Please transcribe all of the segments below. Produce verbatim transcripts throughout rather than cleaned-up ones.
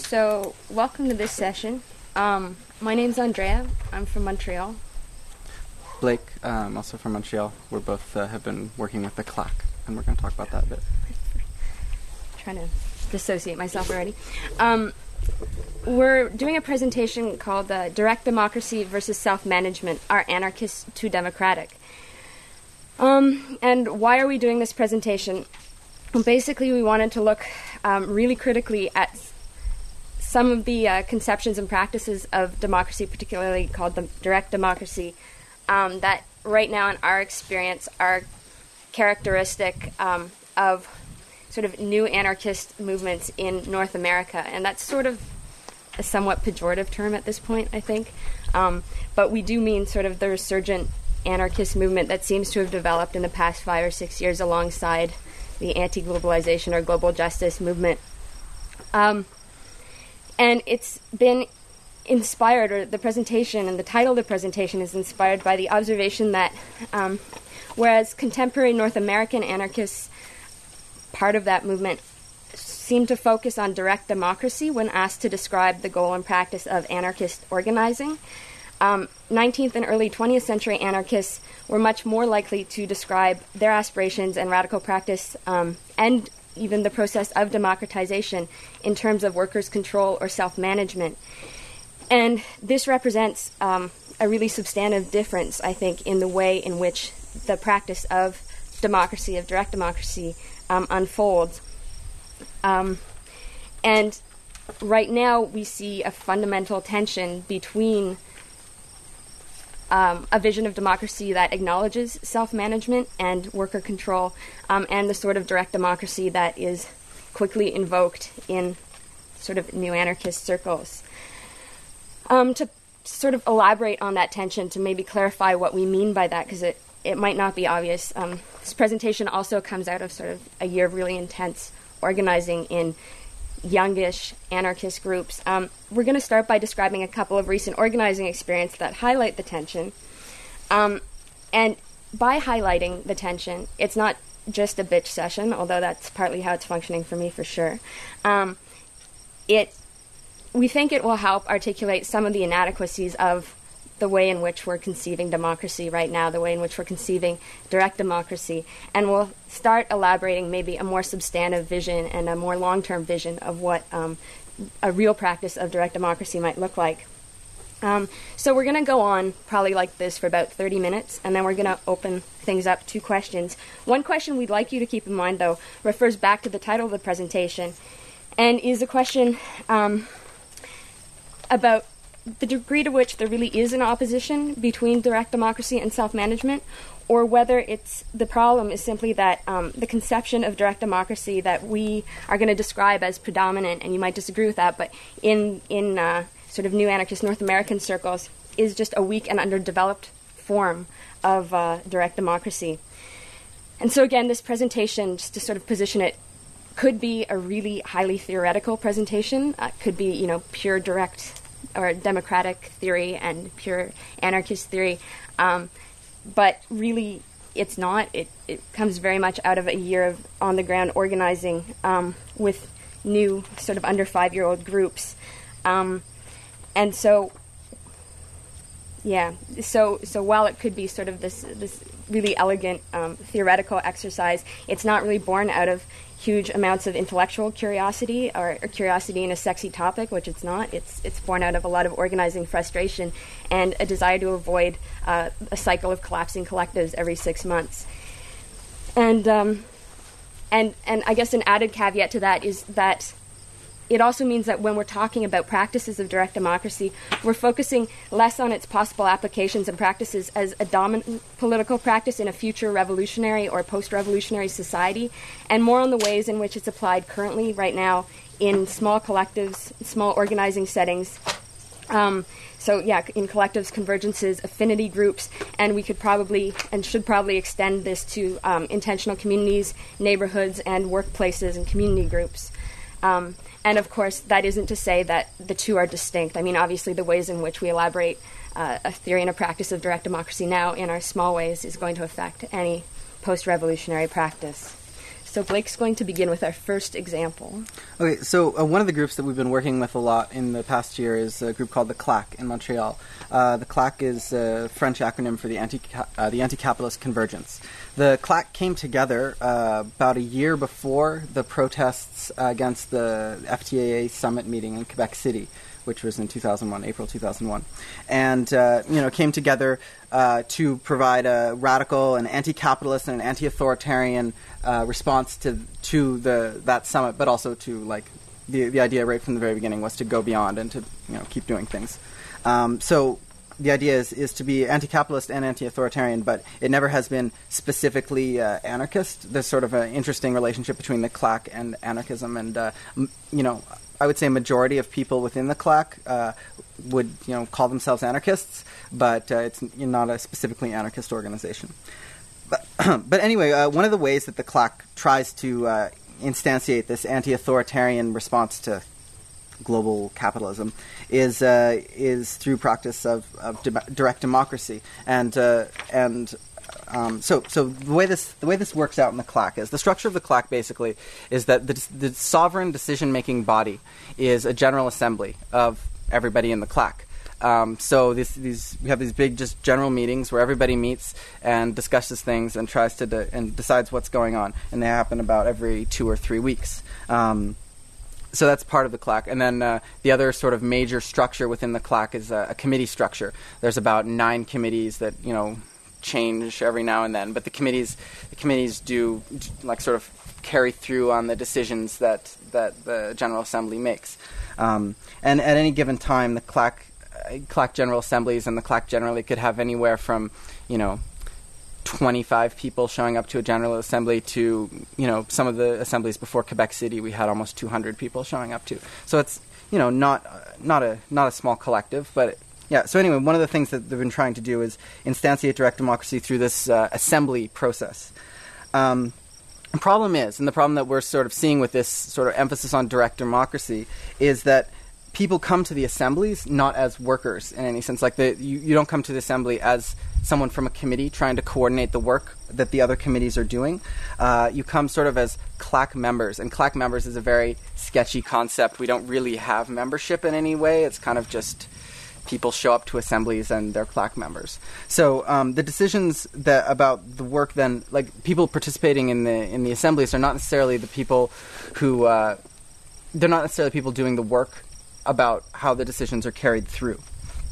So, welcome to this session. Um, my name's Andrea. I'm from Montreal. Blake, um, also from Montreal. We're both uh, have been working with the C L A C, and we're going to talk about that a bit. Trying to dissociate myself already. Um, we're doing a presentation called uh, Direct Democracy versus Self-Management, Are Anarchists Too Democratic? Um, and why are we doing this presentation? Well, basically, we wanted to look um, really critically at some of the uh, conceptions and practices of democracy, particularly called the direct democracy, um, that right now in our experience are characteristic um, of sort of new anarchist movements in North America. And that's sort of a somewhat pejorative term at this point, I think. Um, but we do mean sort of the resurgent anarchist movement that seems to have developed in the past five or six years alongside the anti-globalization or global justice movement. Um, and it's been inspired, or the presentation and the title of the presentation is inspired by the observation that um, whereas contemporary North American anarchists, part of that movement, seem to focus on direct democracy when asked to describe the goal and practice of anarchist organizing, Um, nineteenth and early twentieth century anarchists were much more likely to describe their aspirations and radical practice um, and even the process of democratization in terms of workers' control or self-management. And this represents um, a really substantive difference, I think, in the way in which the practice of democracy, of direct democracy, um, unfolds. Um, and right now we see a fundamental tension between Um, a vision of democracy that acknowledges self-management and worker control, um, and the sort of direct democracy that is quickly invoked in sort of new anarchist circles. Um, to sort of elaborate on that tension, to maybe clarify what we mean by that, because it, it might not be obvious, um, this presentation also comes out of sort of a year of really intense organizing in youngish anarchist groups. Um, we're going to start by describing a couple of recent organizing experiences that highlight the tension. Um, and by highlighting the tension, it's not just a bitch session, although that's partly how it's functioning for me for sure. Um, it, we think it will help articulate some of the inadequacies of the way in which we're conceiving democracy right now, the way in which we're conceiving direct democracy, and we'll start elaborating maybe a more substantive vision and a more long-term vision of what um, a real practice of direct democracy might look like. Um, so we're going to go on probably like this for about thirty minutes, and then we're going to open things up to questions. One question we'd like you to keep in mind, though, refers back to the title of the presentation, and is a question um, about the degree to which there really is an opposition between direct democracy and self-management, or whether it's the problem is simply that um, the conception of direct democracy that we are going to describe as predominant, and you might disagree with that, but in in uh, sort of new anarchist North American circles is just a weak and underdeveloped form of uh, direct democracy. And so again, this presentation, just to sort of position it, could be a really highly theoretical presentation. Uh, could be, you know, pure direct or democratic theory and pure anarchist theory. Um, but really, it's not. It, it comes very much out of a year of on-the-ground organizing um, with new sort of under five-year-old groups. Um, and so, yeah, so so while it could be sort of this, this really elegant um, theoretical exercise, it's not really born out of huge amounts of intellectual curiosity or, or curiosity in a sexy topic, which it's not. It's it's born out of a lot of organizing frustration and a desire to avoid uh, a cycle of collapsing collectives every six months. And um, and and I guess an added caveat to that is that it also means that when we're talking about practices of direct democracy, we're focusing less on its possible applications and practices as a dominant political practice in a future revolutionary or post-revolutionary society, and more on the ways in which it's applied currently, right now, in small collectives, small organizing settings. Um, so, yeah, in collectives, convergences, affinity groups, and we could probably and should probably extend this to um, intentional communities, neighborhoods, and workplaces and community groups. Um, and of course, that isn't to say that the two are distinct. I mean, obviously, the ways in which we elaborate uh, a theory and a practice of direct democracy now in our small ways is going to affect any post-revolutionary practice. So Blake's going to begin with our first example. Okay, so uh, one of the groups that we've been working with a lot in the past year is a group called the CLAC in Montreal. Uh, the CLAC is a French acronym for the anti uh, the Anti-Capitalist Convergence. The CLAC came together uh, about a year before the protests uh, against the F T A A summit meeting in Quebec City, which was in two thousand one, April two thousand one, and uh, you know came together uh, to provide a radical and anti-capitalist and an anti-authoritarian uh, response to to the that summit, but also to like the the idea right from the very beginning was to go beyond and to you know keep doing things. Um, so the idea is is to be anti-capitalist and anti-authoritarian, but it never has been specifically uh, anarchist. There's sort of an interesting relationship between the CLAC and anarchism, and uh, m- you know. I would say a majority of people within the CLAC uh, would, you know, call themselves anarchists, but uh, it's not a specifically anarchist organization. But, but anyway, uh, one of the ways that the CLAC tries to uh, instantiate this anti-authoritarian response to global capitalism is uh, is through practice of, of de- direct democracy, and uh, and. Um, so, so the way this the way this works out in the CLAC is the structure of the CLAC basically is that the, the sovereign decision-making body is a general assembly of everybody in the CLAC. Um, so this, these we have these big just general meetings where everybody meets and discusses things and tries to de- and decides what's going on, and they happen about every two or three weeks. Um, So that's part of the CLAC. And then uh, the other sort of major structure within the CLAC is a, a committee structure. There's about nine committees that, you know, change every now and then, but the committees the committees do like sort of carry through on the decisions that that the General Assembly makes. Um, and at any given time, the CLAC uh, CLAC General Assemblies and the CLAC generally could have anywhere from, you know, twenty-five people showing up to a General Assembly to, you know, some of the assemblies before Quebec City we had almost two hundred people showing up to. So it's, you know, not uh, not a not a small collective, but it, yeah, so anyway, one of the things that they've been trying to do is instantiate direct democracy through this uh, assembly process. Um, the problem is, and the problem that we're sort of seeing with this sort of emphasis on direct democracy, is that people come to the assemblies not as workers in any sense. Like, the, you, you don't come to the assembly as someone from a committee trying to coordinate the work that the other committees are doing. Uh, you come sort of as CLAC members, and CLAC members is a very sketchy concept. We don't really have membership in any way. It's kind of just people show up to assemblies and they're CLAC members. So um, the decisions that about the work then, like people participating in the in the assemblies are not necessarily the people who, uh, they're not necessarily people doing the work about how the decisions are carried through.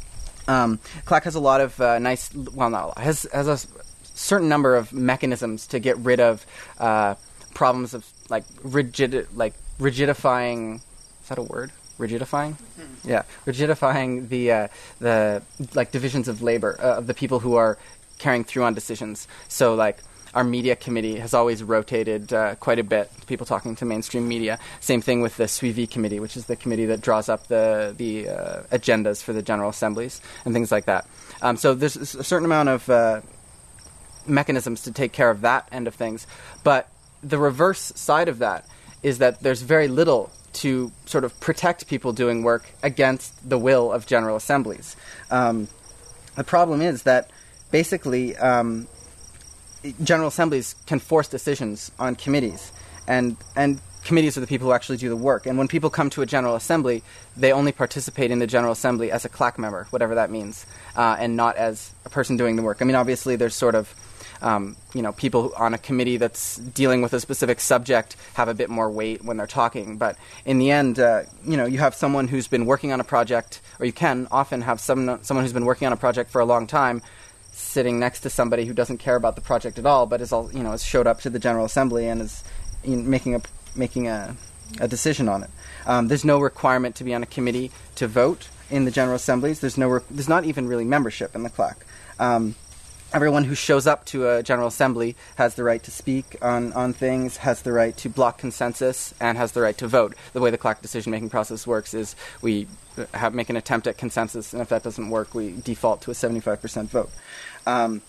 Um, CLAC has a lot of uh, nice, well not a lot, has, has a certain number of mechanisms to get rid of uh, problems of like rigid, like rigidifying, is that a word? Rigidifying, mm-hmm. yeah, rigidifying the uh, the like divisions of labor uh, of the people who are carrying through on decisions. So, like our media committee has always rotated uh, quite a bit. People talking to mainstream media. Same thing with the Suivi committee, which is the committee that draws up the the uh, agendas for the General Assemblies and things like that. Um, so there's a certain amount of uh, mechanisms to take care of that end of things, but the reverse side of that is that there's very little to sort of protect people doing work against the will of General Assemblies. Um, the problem is that basically um, General Assemblies can force decisions on committees, and and committees are the people who actually do the work. And when people come to a General Assembly, they only participate in the General Assembly as a CLAC member, whatever that means, uh, and not as a person doing the work. I mean, obviously there's sort of Um, you know, people on a committee that's dealing with a specific subject have a bit more weight when they're talking. But in the end, uh, you know, you have someone who's been working on a project, or you can often have some, someone who's been working on a project for a long time sitting next to somebody who doesn't care about the project at all, but is all, you know, has showed up to the General Assembly and is you know, making a making a, a decision on it. Um, there's no requirement to be on a committee to vote in the General Assemblies. There's no, re- there's not even really membership in the CLAC. Um, Everyone who shows up to a General Assembly has the right to speak on, on things, has the right to block consensus, and has the right to vote. The way the CLAC decision-making process works is we have, make an attempt at consensus, and if that doesn't work, we default to a seventy-five percent vote. Um,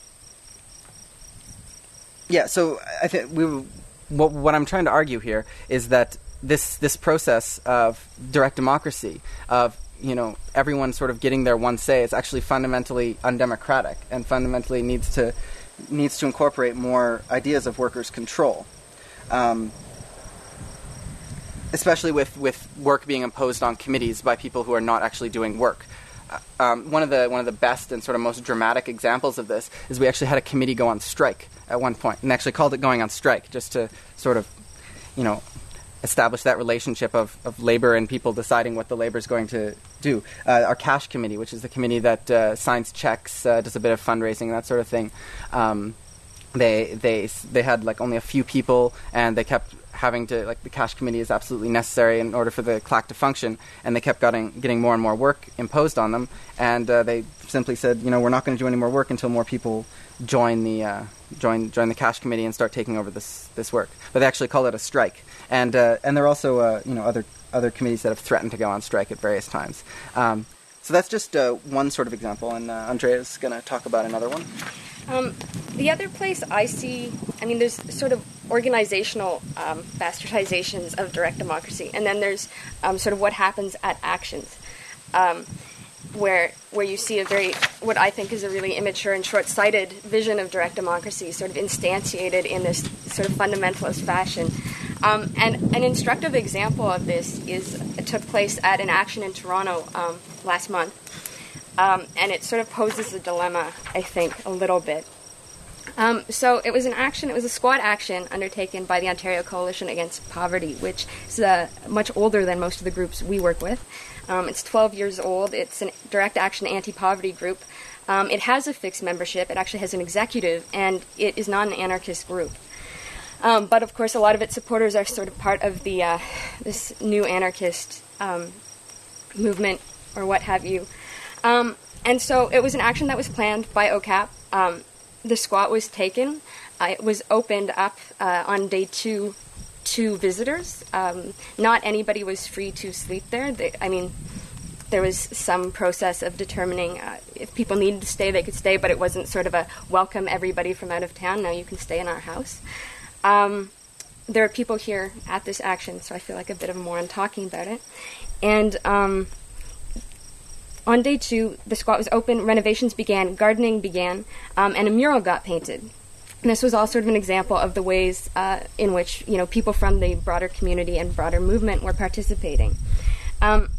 yeah, so I think we. What, what I'm trying to argue here is that this this process of direct democracy, of you know, everyone sort of getting their one say is actually fundamentally undemocratic and fundamentally needs to needs to incorporate more ideas of workers' control. Um, especially with, with work being imposed on committees by people who are not actually doing work. Uh, um, one of the one of the best and sort of most dramatic examples of this is we actually had a committee go on strike at one point, and actually called it going on strike, just to sort of, you know, establish that relationship of, of labor and people deciding what the labor is going to do. Uh, our cash committee, which is the committee that uh, signs checks, uh, does a bit of fundraising, that sort of thing. Um, they they they had like only a few people, and they kept having to, like, the cash committee is absolutely necessary in order for the C L A C to function, and they kept getting getting more and more work imposed on them, and uh, they simply said, you know, we're not going to do any more work until more people join the uh, join join the cash committee and start taking over this this work. But they actually call it a strike, and uh, and there are also uh, you know other other committees that have threatened to go on strike at various times. Um, so that's just uh, one sort of example, and uh, Andrea's going to talk about another one. Um, the other place I see, I mean, there's sort of organizational um, bastardizations of direct democracy, and then there's um, sort of what happens at actions, um, where where you see a very, what I think is a really immature and short-sighted vision of direct democracy, sort of instantiated in this sort of fundamentalist fashion. Um, and an instructive example of this is it took place at an action in Toronto um, last month. Um, and it sort of poses a dilemma, I think, a little bit. Um, so it was an action, it was a squad action undertaken by the Ontario Coalition Against Poverty, which is uh, much older than most of the groups we work with. Um, it's twelve years old. It's a direct action anti-poverty group. Um, it has a fixed membership. It actually has an executive, and it is not an anarchist group. Um, but, of course, a lot of its supporters are sort of part of the uh, this new anarchist um, movement, or what have you. Um, and so it was an action that was planned by O C A P. Um, the squat was taken. Uh, it was opened up uh, on day two to visitors. Um, not anybody was free to sleep there. They, I mean, there was some process of determining uh, if people needed to stay, they could stay, but it wasn't sort of a welcome everybody from out of town, now you can stay in our house. Um, there are people here at this action, so I feel like a bit of a moron talking about it. And um, on day two, the squat was open, renovations began, gardening began, um, and a mural got painted. And this was all sort of an example of the ways uh, in which, you know, people from the broader community and broader movement were participating. Um,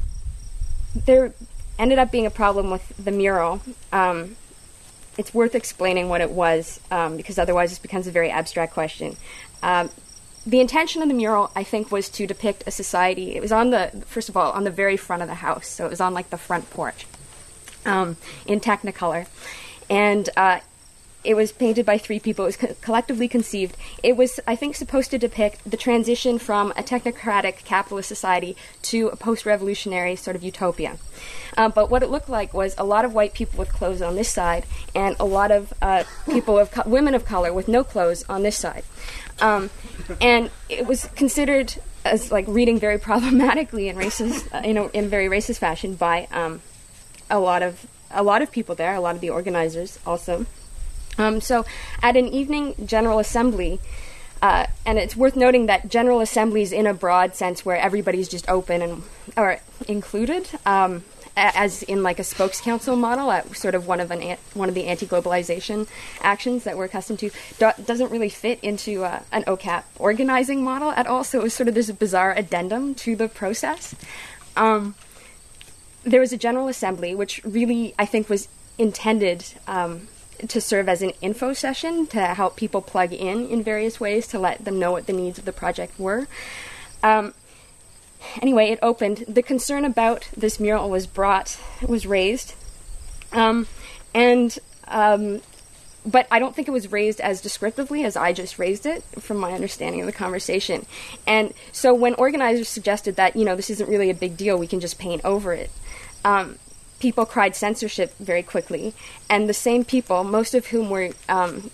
there ended up being a problem with the mural. Um, it's worth explaining what it was, um, because otherwise this becomes a very abstract question. Um, the intention of the mural, I think, was to depict a society. It was on the, first of all, on the very front of the house, so it was on, like, the front porch, um, in Technicolor. And uh, it was painted by three people. It was co- collectively conceived. It was, I think, supposed to depict the transition from a technocratic capitalist society to a post-revolutionary sort of utopia. Um, but what it looked like was a lot of white people with clothes on this side and a lot of uh, people of co- women of color with no clothes on this side. Um, and it was considered as, like, reading very problematically in racist, uh, you know, in very racist fashion by um, a lot of a lot of people there, a lot of the organizers also. Um, so, at an evening General Assembly, uh, and it's worth noting that General Assemblies in a broad sense, where everybody's just open and or included. Um, as in, like, a spokes council model, at sort of one of an an- one of the anti-globalization actions that we're accustomed to, do- doesn't really fit into uh, an O C A P organizing model at all. So it was sort of this bizarre addendum to the process. Um, there was a General Assembly, which really, I think, was intended um, to serve as an info session to help people plug in in various ways, to let them know what the needs of the project were. Um, Anyway, it opened. The concern about this mural was brought, was raised, um, and um, but I don't think it was raised as descriptively as I just raised it, from my understanding of the conversation. And so when organizers suggested that, you know, this isn't really a big deal, we can just paint over it, um, people cried censorship very quickly, and the same people, most of whom were um,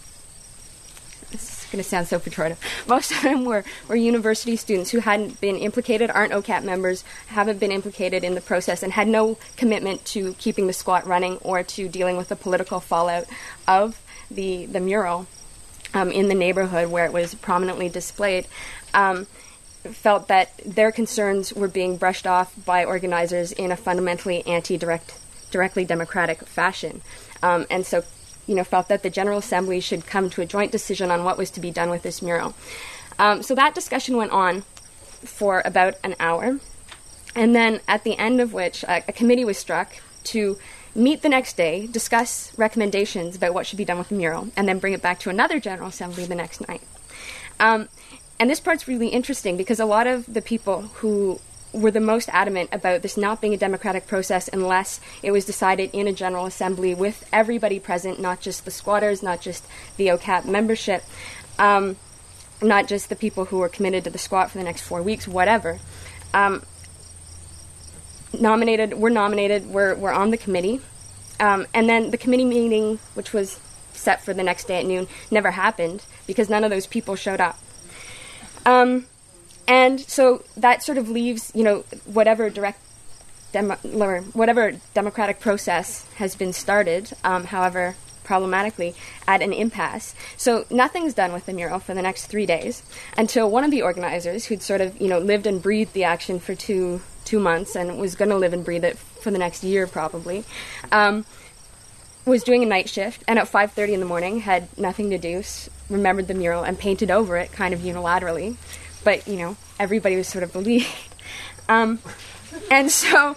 going to sound so pejorative. Most of them were, were university students who hadn't been implicated, aren't O C A P members, haven't been implicated in the process, and had no commitment to keeping the squat running or to dealing with the political fallout of the, the mural um, in the neighborhood where it was prominently displayed, um, felt that their concerns were being brushed off by organizers in a fundamentally anti-direct, directly democratic fashion. Um, and so you know, felt that the General Assembly should come to a joint decision on what was to be done with this mural. Um, so that discussion went on for about an hour, and then at the end of which uh, a committee was struck to meet the next day, discuss recommendations about what should be done with the mural, and then bring it back to another General Assembly the next night. Um, and this part's really interesting because a lot of the people who were the most adamant about this not being a democratic process unless it was decided in a General Assembly with everybody present, not just the squatters, not just the O C A P membership, um, not just the people who were committed to the squat for the next four weeks, whatever. Um, nominated, we're nominated, we're, we're on the committee, um, and then the committee meeting, which was set for the next day at noon, never happened because none of those people showed up. Um, and so that sort of leaves, you know, whatever direct, demo, or whatever democratic process has been started, um, however problematically, at an impasse. So nothing's done with the mural for the next three days until one of the organizers, who'd sort of, you know, lived and breathed the action for two two months and was going to live and breathe it for the next year probably, um, was doing a night shift, and at five thirty in the morning had nothing to do, s- remembered the mural and painted over it kind of unilaterally. But, you know, everybody was sort of believed. Um, and so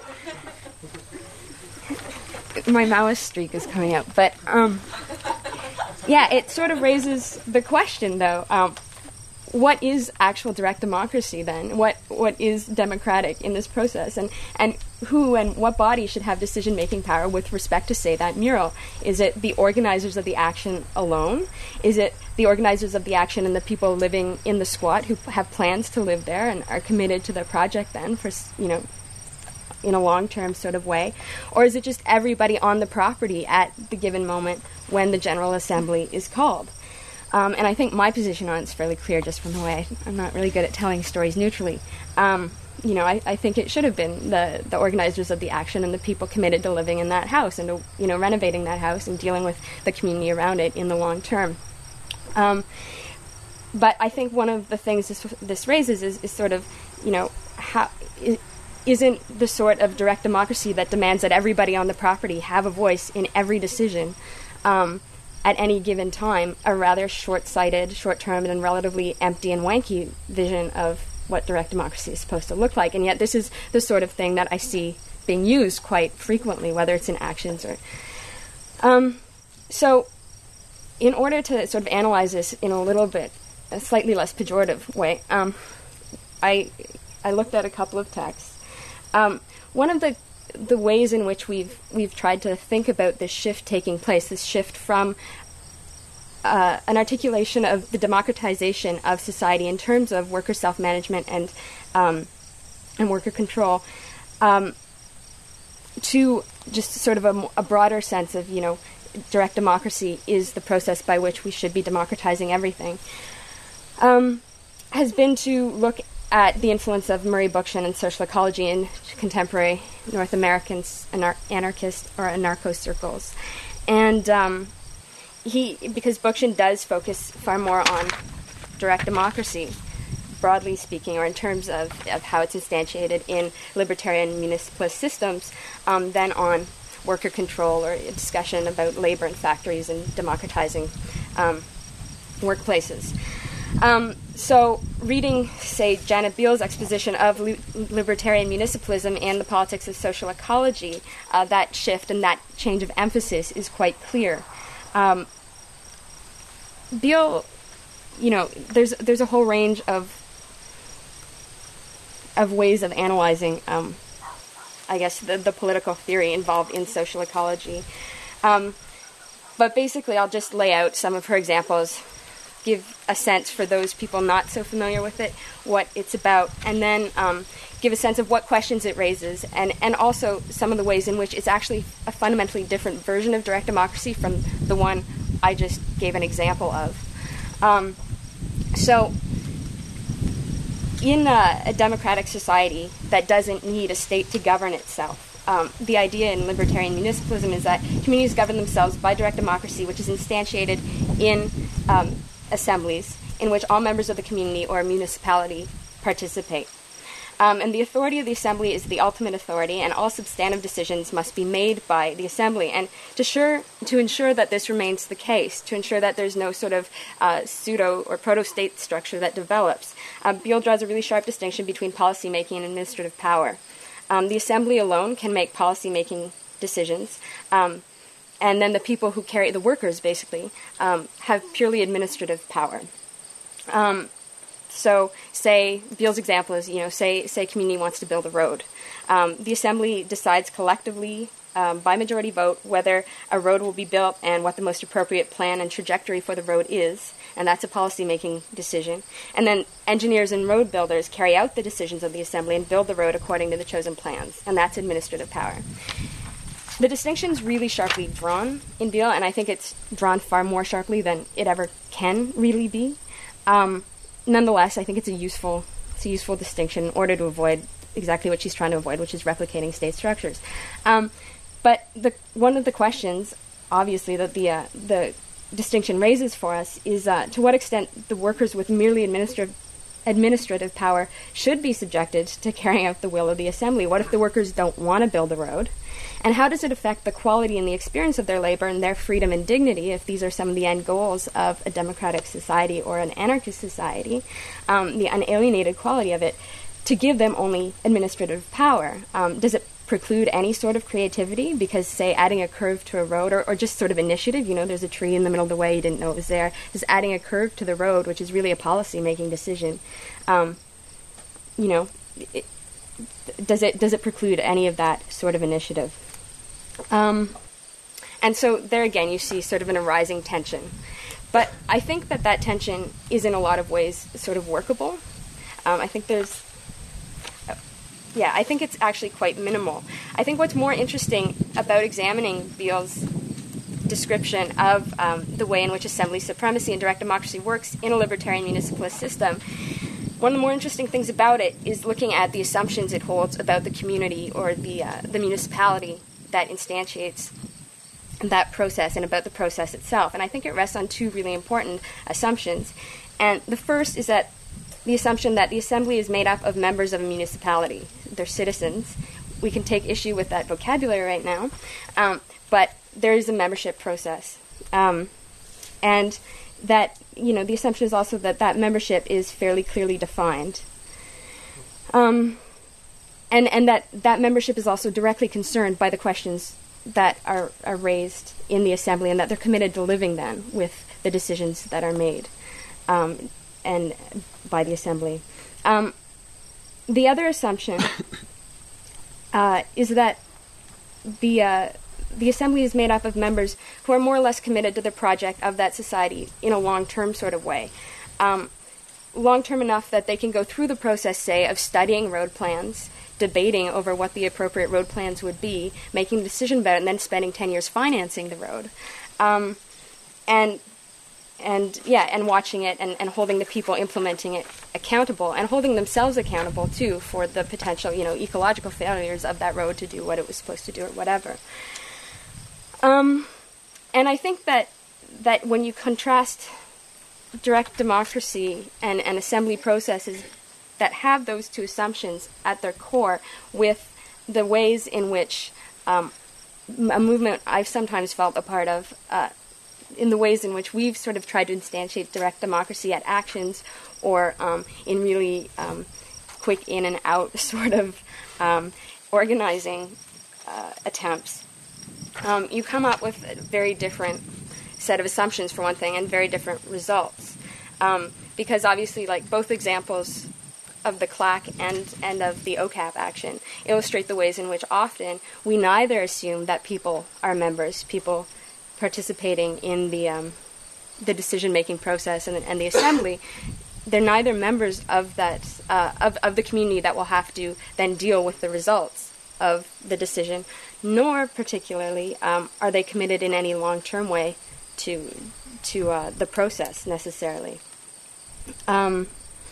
my Maoist streak is coming out. But, um, yeah, it sort of raises the question, though, um, what is actual direct democracy then? What what is democratic in this process? And and who and what body should have decision-making power with respect to, say, that mural? Is it the organizers of the action alone? Is it the organizers of the action and the people living in the squat who have plans to live there and are committed to their project then for, you know, in a long-term sort of way? Or is it just everybody on the property at the given moment when the General Assembly is called? Um, and I think my position on it's fairly clear just from the way I, I'm not really good at telling stories neutrally. Um, you know, I, I think it should have been the, the organizers of the action and the people committed to living in that house and to, you know, renovating that house and dealing with the community around it in the long term. Um, but I think one of the things this, this raises is, is sort of, you know, how is, isn't the sort of direct democracy that demands that everybody on the property have a voice in every decision um, at any given time a rather short-sighted, short-term, and relatively empty and wanky vision of what direct democracy is supposed to look like. And yet this is the sort of thing that I see being used quite frequently, whether it's in actions or... Um, so in order to sort of analyze this in a little bit, a slightly less pejorative way, um, I, I looked at a couple of texts. Um, one of the the ways in which we've we've tried to think about this shift taking place, this shift from uh, an articulation of the democratization of society in terms of worker self-management and um, and worker control, um, to just sort of a, a broader sense of, you know, direct democracy is the process by which we should be democratizing everything, um, has been to look at the influence of Murray Bookchin and social ecology in contemporary North American anar- anarchist or anarcho circles. And um, he, because Bookchin does focus far more on direct democracy, broadly speaking, or in terms of, of how it's instantiated in libertarian municipalist systems, um, than on worker control or a discussion about labor in factories and democratizing um, workplaces. Um, so reading, say, Janet Beal's exposition of li- libertarian municipalism and the politics of social ecology, uh, that shift and that change of emphasis is quite clear. Um, Beal, you know, there's there's a whole range of of ways of analyzing, um, I guess, the, the political theory involved in social ecology. Um, but basically, I'll just lay out some of her examples, give a sense for those people not so familiar with it, what it's about, and then um, give a sense of what questions it raises, and, and also some of the ways in which it's actually a fundamentally different version of direct democracy from the one I just gave an example of. Um, so, in a, a democratic society that doesn't need a state to govern itself, um, the idea in libertarian municipalism is that communities govern themselves by direct democracy, which is instantiated in um, assemblies in which all members of the community or municipality participate. Um, and the authority of the Assembly is the ultimate authority, and all substantive decisions must be made by the Assembly. And to, sure, to ensure that this remains the case, to ensure that there's no sort of uh, pseudo or proto-state structure that develops, uh, Beale draws a really sharp distinction between policymaking and administrative power. Um, the Assembly alone can make policymaking decisions, um, and then the people who carry, the workers basically, um, have purely administrative power. Um, So, say, Beale's example is, you know, say, say a community wants to build a road. Um, the Assembly decides collectively, um, by majority vote, whether a road will be built and what the most appropriate plan and trajectory for the road is, and that's a policy-making decision. And then engineers and road builders carry out the decisions of the Assembly and build the road according to the chosen plans, and that's administrative power. The distinction's really sharply drawn in Beale, and I think it's drawn far more sharply than it ever can really be. Um, Nonetheless, I think it's a useful it's a useful distinction in order to avoid exactly what she's trying to avoid, which is replicating state structures. Um, but the one of the questions, obviously, that the uh, the distinction raises for us is uh, to what extent the workers with merely administrative administrative power should be subjected to carrying out the will of the Assembly. What if the workers don't want to build a road? And how does it affect the quality and the experience of their labor and their freedom and dignity, if these are some of the end goals of a democratic society or an anarchist society, um, the unalienated quality of it, to give them only administrative power? Um, does it preclude any sort of creativity? Because, say, adding a curve to a road, or, or just sort of initiative, you know, there's a tree in the middle of the way, you didn't know it was there, just adding a curve to the road, which is really a policy-making decision, um, you know, it, does it does it preclude any of that sort of initiative? Um, and so there again, you see sort of an arising tension. But I think that that tension is in a lot of ways sort of workable. Um, I think there's, uh, yeah, I think it's actually quite minimal. I think what's more interesting about examining Beale's description of um, the way in which assembly supremacy and direct democracy works in a libertarian municipalist system, one of the more interesting things about it is looking at the assumptions it holds about the community or the uh, the municipality that instantiates that process and about the process itself. And I think it rests on two really important assumptions. And the first is that the assumption that the Assembly is made up of members of a municipality. They're citizens. We can take issue with that vocabulary right now, um, but there is a membership process. Um, and that, you know, the assumption is also that that membership is fairly clearly defined. Um, And and that, that membership is also directly concerned by the questions that are, are raised in the Assembly, and that they're committed to living then with the decisions that are made um, and by the Assembly. Um, the other assumption uh, is that the uh, the Assembly is made up of members who are more or less committed to the project of that society in a long-term sort of way. Um, long-term enough that they can go through the process, say, of studying road plans, debating over what the appropriate road plans would be, making a decision about it, and then spending ten years financing the road. Um, and, and yeah, and watching it and, and holding the people implementing it accountable, and holding themselves accountable, too, for the potential, you know, ecological failures of that road to do what it was supposed to do or whatever. Um, and I think that, that when you contrast direct democracy and, and assembly processes that have those two assumptions at their core with the ways in which um, a movement I've sometimes felt a part of, uh, in the ways in which we've sort of tried to instantiate direct democracy at actions or um, in really um, quick in and out sort of um, organizing uh, attempts, um, you come up with a very different set of assumptions, for one thing, and very different results. Um, because obviously, like, both examples of the C L A C and, and of the O C A P action illustrate the ways in which often we neither assume that people are members, people participating in the um, the decision-making process and, and the assembly. They're neither members of that uh, of, of the community that will have to then deal with the results of the decision, nor particularly um, are they committed in any long-term way to to uh, the process necessarily. Um,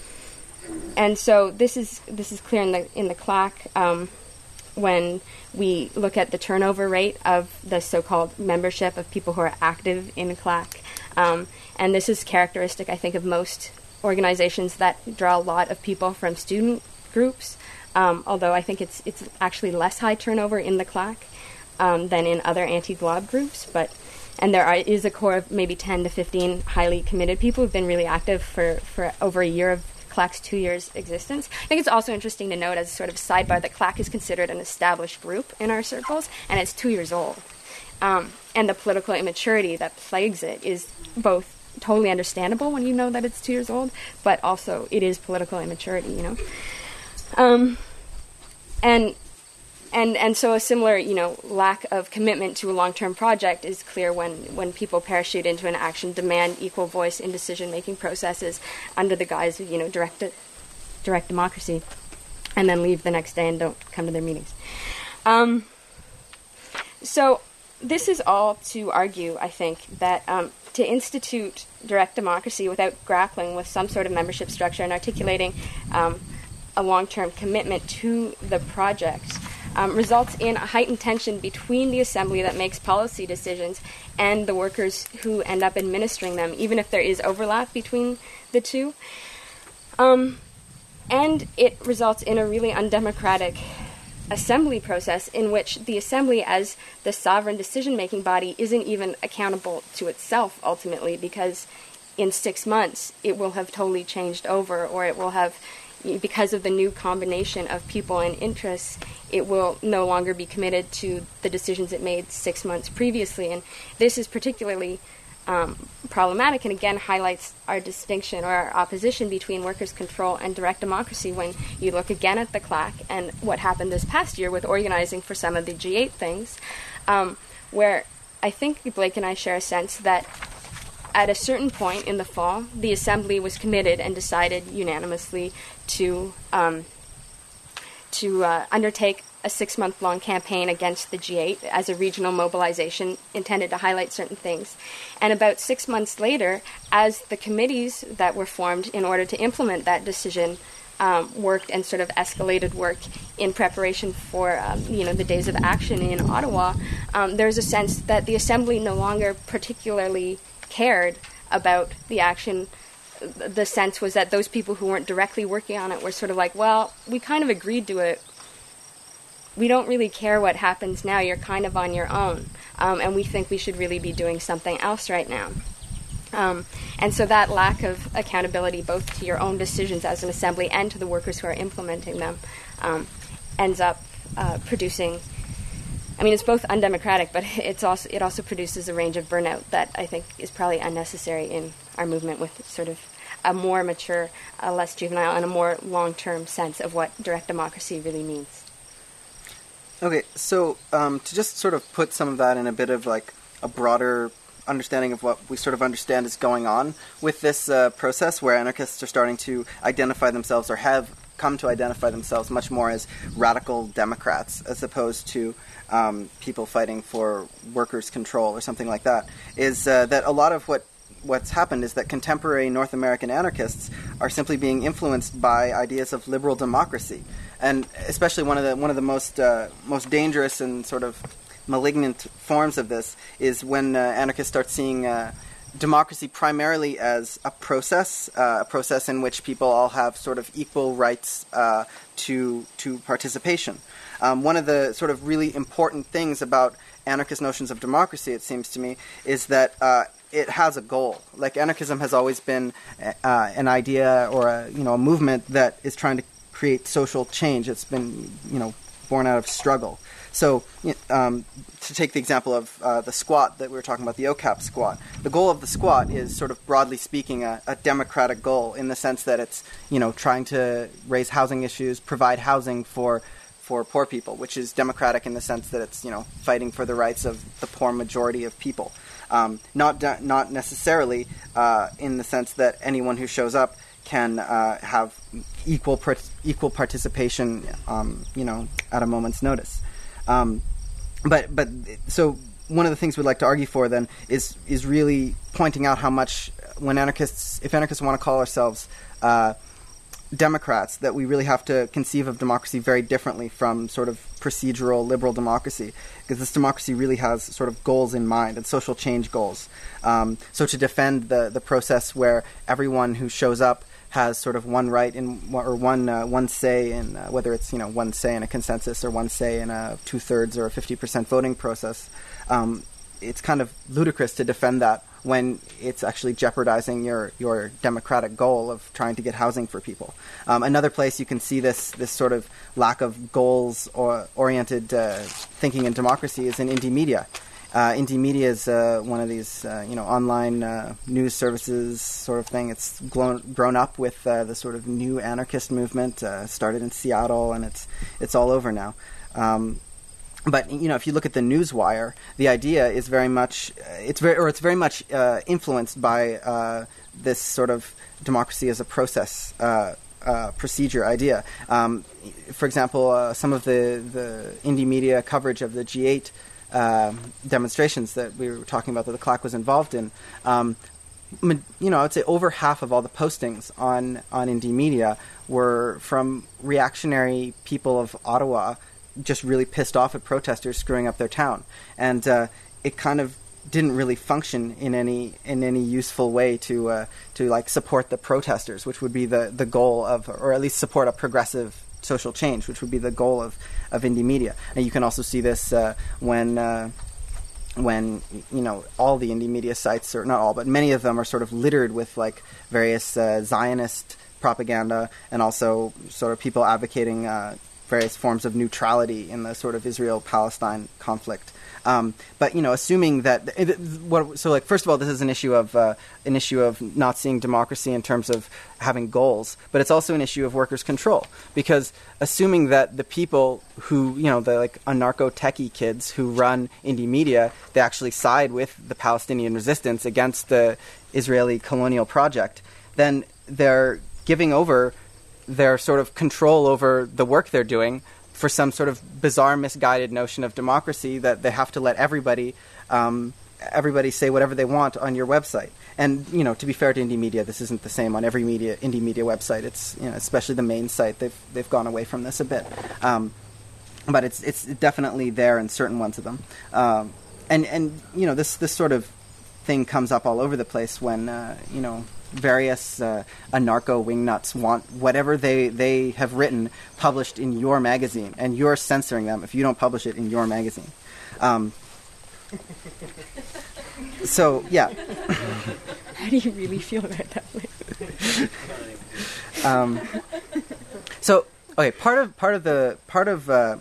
and so this is this is clear in the in the C L A C um, when we look at the turnover rate of the so-called membership of people who are active in C L A C, um, and this is characteristic, I think, of most organizations that draw a lot of people from student groups. um, although I think it's it's actually less high turnover in the CLAC um, than in other anti-glob groups. But and there are, is a core of maybe ten to fifteen highly committed people who've been really active for, for over a year of CLAC's two years existence. I think it's also interesting to note as a sort of sidebar that CLAC is considered an established group in our circles, and it's two years old. Um, and the political immaturity that plagues it is both totally understandable when you know that it's two years old, but also it is political immaturity, you know. Um, and and and so a similar, you know, lack of commitment to a long-term project is clear when, when people parachute into an action, demand equal voice in decision-making processes under the guise of, you know, direct direct democracy, and then leave the next day and don't come to their meetings. Um, so this is all to argue, I think, that um, to institute direct democracy without grappling with some sort of membership structure and articulating um, a long-term commitment to the project um, results in a heightened tension between the assembly that makes policy decisions and the workers who end up administering them, even if there is overlap between the two. Um, and it results in a really undemocratic assembly process in which the assembly as the sovereign decision-making body isn't even accountable to itself ultimately, because in six months it will have totally changed over, or it will have, because of the new combination of people and interests, it will no longer be committed to the decisions it made six months previously. And this is particularly Um, problematic, and again highlights our distinction or our opposition between workers' control and direct democracy when you look again at the CLAC and what happened this past year with organizing for some of the G eight things, um, where I think Blake and I share a sense that at a certain point in the fall, the Assembly was committed and decided unanimously to um, to uh, undertake a six-month-long campaign against the G eight as a regional mobilization intended to highlight certain things. And about six months later, as the committees that were formed in order to implement that decision um, worked and sort of escalated work in preparation for um, you know the days of action in Ottawa, um, there's a sense that the Assembly no longer particularly cared about the action. The sense was that those people who weren't directly working on it were sort of like, well, we kind of agreed to it. We don't really care what happens now. You're kind of on your own. Um, and we think we should really be doing something else right now. Um, and so that lack of accountability, both to your own decisions as an assembly and to the workers who are implementing them, um, ends up uh, producing, I mean, it's both undemocratic, but it's also it also produces a range of burnout that I think is probably unnecessary in our movement with sort of a more mature, a less juvenile, and a more long-term sense of what direct democracy really means. Okay, so um, to just sort of put some of that in a bit of like a broader understanding of what we sort of understand is going on with this uh, process, where anarchists are starting to identify themselves or have come to identify themselves much more as radical Democrats as opposed to um, people fighting for workers' control or something like that, is uh, that a lot of what what's happened is that contemporary North American anarchists are simply being influenced by ideas of liberal democracy. And especially one of the one of the most uh, most dangerous and sort of malignant forms of this is when uh, anarchists start seeing uh, democracy primarily as a process, uh, a process in which people all have sort of equal rights uh, to to participation. Um, one of the sort of really important things about anarchist notions of democracy, it seems to me, is that uh, it has a goal. Like anarchism has always been uh, an idea or a you know a movement that is trying to create social change. It's been, you know, born out of struggle. So, um, to take the example of uh, the squat that we were talking about, the O C A P squat, the goal of the squat is sort of broadly speaking a, a democratic goal in the sense that it's, you know, trying to raise housing issues, provide housing for for poor people, which is democratic in the sense that it's, you know, fighting for the rights of the poor majority of people. Um, not de- not necessarily uh, in the sense that anyone who shows up can uh, have equal per- equal participation, um, you know, at a moment's notice. Um, but but so one of the things we'd like to argue for then is is really pointing out how much when anarchists, if anarchists want to call ourselves uh, Democrats, that we really have to conceive of democracy very differently from sort of procedural liberal democracy, because this democracy really has sort of goals in mind and social change goals. Um, so to defend the, the process where everyone who shows up has sort of one right in or one uh, one say in uh, whether it's you know one say in a consensus or one say in a two thirds or a fifty percent voting process. Um, it's kind of ludicrous to defend that when it's actually jeopardizing your, your democratic goal of trying to get housing for people. Um, another place you can see this this sort of lack of goals or oriented uh, thinking in democracy is in Indymedia. Uh, Indymedia is uh, one of these uh, you know online uh, news services sort of thing. It's grown grown up with uh, the sort of new anarchist movement. Uh, started in Seattle, and it's it's all over now. Um, But you know, if you look at the Newswire, the idea is very much uh, it's very or it's very much uh, influenced by uh, this sort of democracy as a process uh, uh, procedure idea. Um, for example, uh, some of the the Indymedia coverage of the G eight uh, demonstrations that we were talking about that the CLAC was involved in. Um, you know, I would say over half of all the postings on on Indymedia were from reactionary people of Ottawa, just really pissed off at protesters screwing up their town, and uh, it kind of didn't really function in any in any useful way to uh, to like support the protesters, which would be the, the goal of, or at least support a progressive social change, which would be the goal of of Indymedia. And you can also see this uh, when uh, when you know all the Indymedia sites, or not all, but many of them are sort of littered with like various uh, Zionist propaganda, and also sort of people advocating Uh, various forms of neutrality in the sort of Israel-Palestine conflict. Um, but you know, assuming that what, so like first of all, this is an issue of uh, an issue of not seeing democracy in terms of having goals, but it's also an issue of workers' control, because assuming that the people who you know the like anarcho-techie kids who run Indymedia, they actually side with the Palestinian resistance against the Israeli colonial project, then they're giving over their sort of control over the work they're doing for some sort of bizarre, misguided notion of democracy that they have to let everybody um, everybody say whatever they want on your website. And, you know, to be fair to Indymedia, this isn't the same on every media Indymedia website. It's, you know, especially the main site, they've they've gone away from this a bit. Um, but it's it's definitely there in certain ones of them. Um, and, and, you know, this, this sort of thing comes up all over the place when, uh, you know, various uh, anarcho wingnuts want whatever they, they have written published in your magazine, and you're censoring them if you don't publish it in your magazine. Um, so, yeah. How do you really feel about that? um, so, okay, part of part of the part of uh,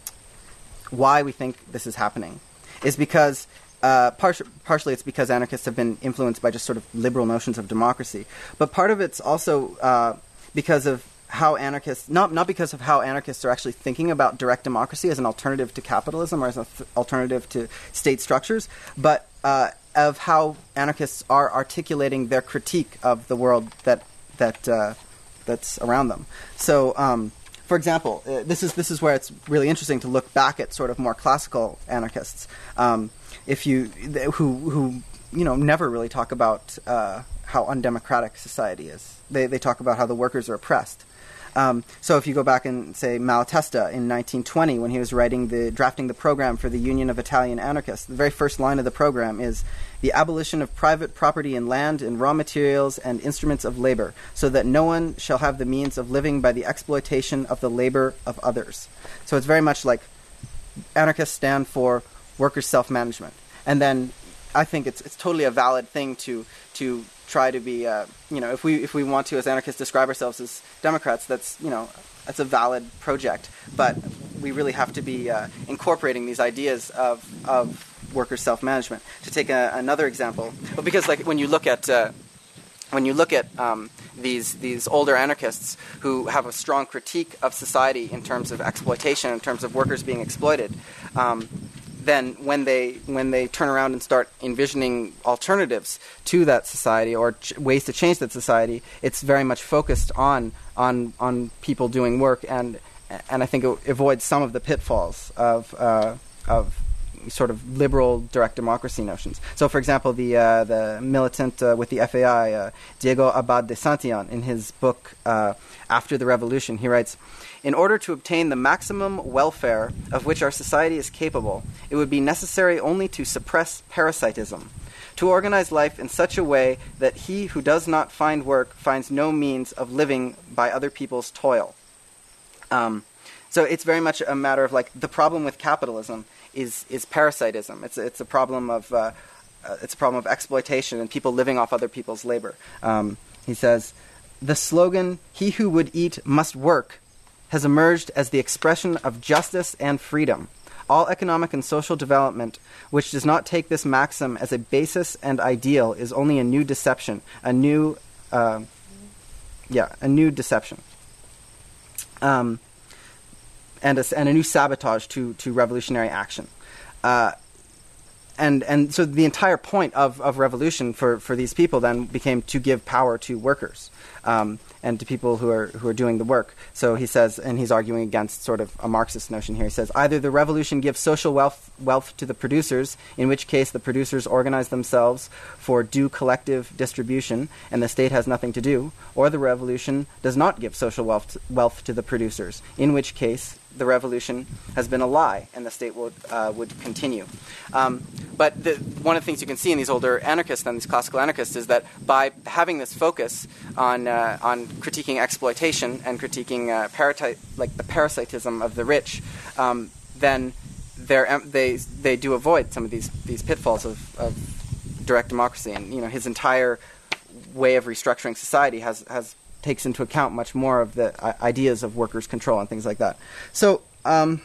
why we think this is happening is because Uh, par- partially it's because anarchists have been influenced by just sort of liberal notions of democracy. But part of it's also uh, because of how anarchists, not not because of how anarchists are actually thinking about direct democracy as an alternative to capitalism or as an th- alternative to state structures, but uh, of how anarchists are articulating their critique of the world that that uh, that's around them. So, um, for example, uh, this is this is where it's really interesting to look back at sort of more classical anarchists. Um, If you who who you know never really talk about uh, how undemocratic society is. They they talk about how the workers are oppressed. Um, so if you go back and say Malatesta in nineteen twenty, when he was writing the drafting the program for the Union of Italian Anarchists, the very first line of the program is the abolition of private property in land and raw materials and instruments of labor, so that no one shall have the means of living by the exploitation of the labor of others. So it's very much like anarchists stand for workers' self-management. And then I think it's it's totally a valid thing to to try to be, uh, you know, if we if we want to as anarchists describe ourselves as Democrats, that's, you know, that's a valid project. But we really have to be uh, incorporating these ideas of of workers' self-management. To take a, another example, well, because like when you look at uh, when you look at um, these these older anarchists who have a strong critique of society in terms of exploitation, in terms of workers being exploited. Um, then when they when they turn around and start envisioning alternatives to that society or ch- ways to change that society, it's very much focused on on on people doing work, and and I think it avoids some of the pitfalls of uh, of sort of liberal direct democracy notions. So, for example, the uh, the militant uh, with the F A I, uh, Diego Abad de Santillan, in his book uh, After the Revolution, he writes, "In order to obtain the maximum welfare of which our society is capable, it would be necessary only to suppress parasitism, to organize life in such a way that he who does not find work finds no means of living by other people's toil. Um, so it's very much a matter of, like, the problem with capitalism is is parasitism. It's it's a problem of uh, uh, it's a problem of exploitation and people living off other people's labor. Um, he says, the slogan "He who would eat must work" has emerged as the expression of justice and freedom. All economic and social development which does not take this maxim as a basis and ideal is only a new deception, a new, uh, yeah, a new deception, um, and a, and a new sabotage to to revolutionary action. Uh, and and so the entire point of, of revolution for, for these people then became to give power to workers. Um, and to people who are who are doing the work. So he says, and he's arguing against sort of a Marxist notion here. He says, either the revolution gives social wealth wealth to the producers, in which case the producers organize themselves for due collective distribution, and the state has nothing to do, or the revolution does not give social wealth wealth to the producers, in which case the revolution has been a lie, and the state would uh, would continue. Um, but the, one of the things you can see in these older anarchists and these classical anarchists is that by having this focus on uh, on critiquing exploitation and critiquing uh, parati- like the parasitism of the rich, um, then they're, they they do avoid some of these these pitfalls of, of direct democracy. And you know, his entire way of restructuring society has has takes into account much more of the uh, ideas of workers' control and things like that. So, um,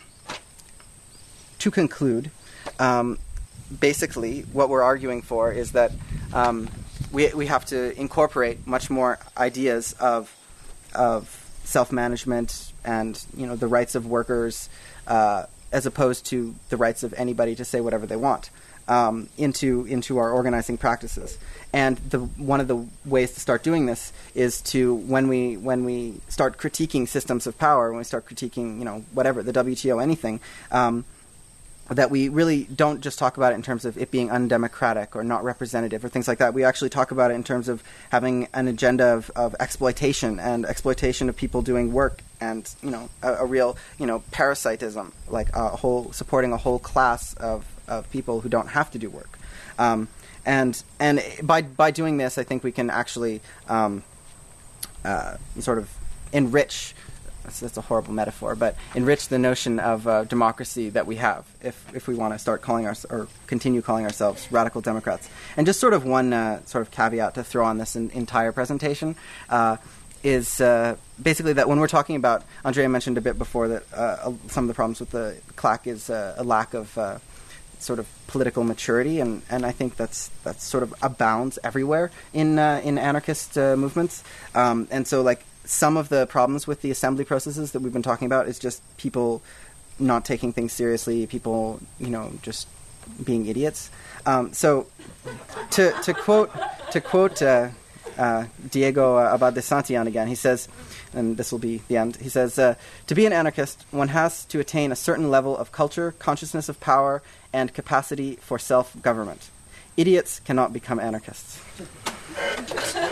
to conclude, um, basically what we're arguing for is that um, we we have to incorporate much more ideas of of self-management and, you know, the rights of workers, uh, as opposed to the rights of anybody to say whatever they want, um, into into our organizing practices. And the one of the ways to start doing this is to, when we when we start critiquing systems of power, when we start critiquing, you know, whatever, the W T O, anything, um, that we really don't just talk about it in terms of it being undemocratic or not representative or things like that. We actually talk about it in terms of having an agenda of, of exploitation and exploitation of people doing work, and, you know, a, a real, you know, parasitism, like a whole supporting a whole class of, of people who don't have to do work. Um, and and by by doing this, I think we can actually um, uh, sort of enrich. That's, that's a horrible metaphor, but enrich the notion of uh, democracy that we have, if if we want to start calling our or continue calling ourselves radical Democrats. And just sort of one uh, sort of caveat to throw on this in, entire presentation uh, is uh, basically that when we're talking about, Andrea mentioned a bit before that uh, some of the problems with the CLAC is uh, a lack of uh, sort of political maturity, and, and I think that's that's sort of abounds everywhere in uh, in anarchist uh, movements, um, and so like. Some of the problems with the assembly processes that we've been talking about is just people not taking things seriously, people, you know, just being idiots. Um, so, to to quote to quote uh, uh, Diego uh, Abad de Santillan again, he says, and this will be the end. He says, uh, "To be an anarchist, one has to attain a certain level of culture, consciousness of power, and capacity for self-government. Idiots cannot become anarchists."